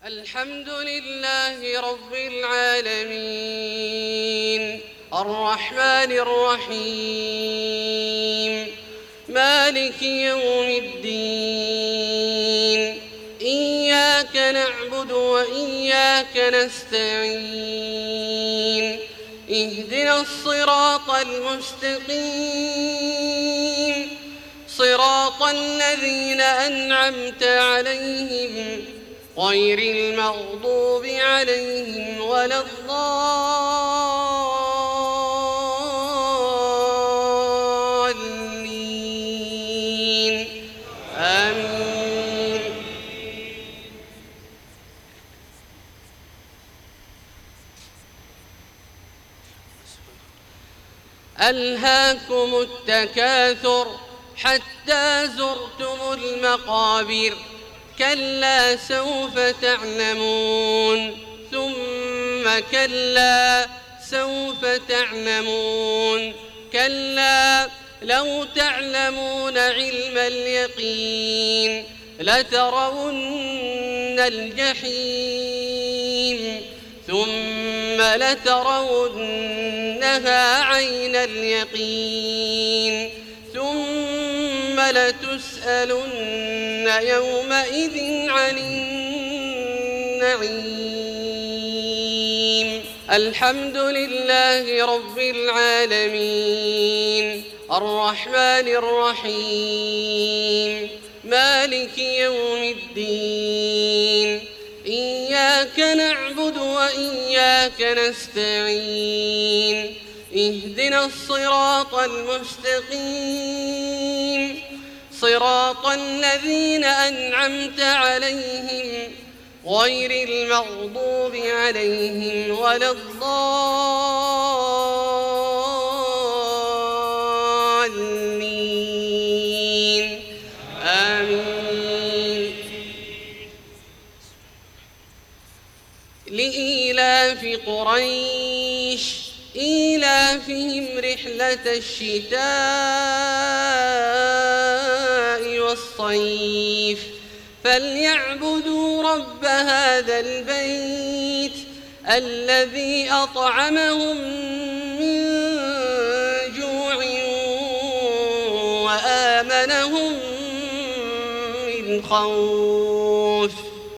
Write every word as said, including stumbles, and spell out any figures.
الحمد لله رب العالمين الرحمن الرحيم مالك يوم الدين إياك نعبد وإياك نستعين اهدنا الصراط المستقيم صراط الذين أنعمت عليهم غير المغضوب عليهم ولا الضالين آمين. ألهاكم التكاثر حتى زرتم المقابر كلا سوف تعلمون ثم كلا سوف تعلمون كلا لو تعلمون علم اليقين لترون الجحيم ثم لترونها عين اليقين ثم لتسألن يومئذ عن النعيم. الحمد لله رب العالمين الرحمن الرحيم مالك يوم الدين إياك نعبد وإياك نستعين اهدنا الصراط المستقيم صراط الذين أنعمت عليهم غير المغضوب عليهم ولا الضالين آمين. لإيلاف قريش إيلافهم رحلة الشتاء والصيف فليعبدوا رب هذا البيت الذي أطعمهم من جوع وآمنهم من خوف.